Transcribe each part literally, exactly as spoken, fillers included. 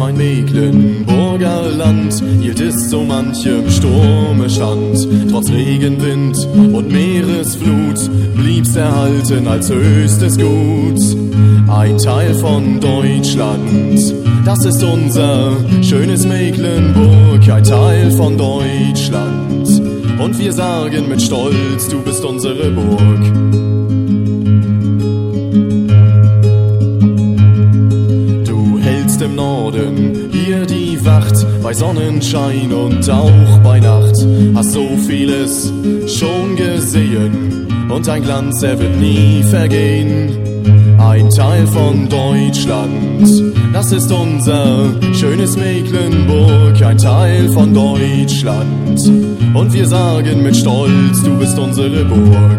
mein Mecklenburger Land hielt es so manchem Sturme stand. Trotz Regenwind und Meeresflut blieb's erhalten als höchstes Gut. Ein Teil von Deutschland, das ist unser schönes Mecklenburg, ein Teil von Deutschland. Und wir sagen mit Stolz, du bist unsere Burg. Du hältst im Norden hier die Wacht, bei Sonnenschein und auch bei Nacht. Hast so vieles schon gesehen und dein Glanz, er wird nie vergehen. Ein Teil von Deutschland, das ist unser schönes Mecklenburg, ein Teil von Deutschland. Und wir sagen mit Stolz, du bist unsere Burg.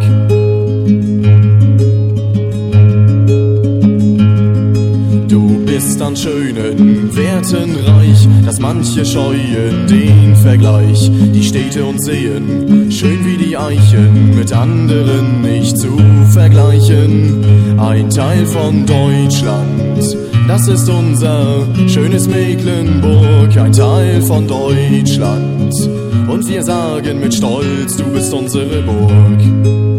Du bist an schönen Werten reich, dass manche scheuen den Vergleich. Die Städte uns sehen, schön wie die Eichen, mit anderen nicht zu vergleichen. Ein Teil von Deutschland, das ist unser schönes Mecklenburg, ein Teil von Deutschland. Und wir sagen mit Stolz, du bist unsere Burg.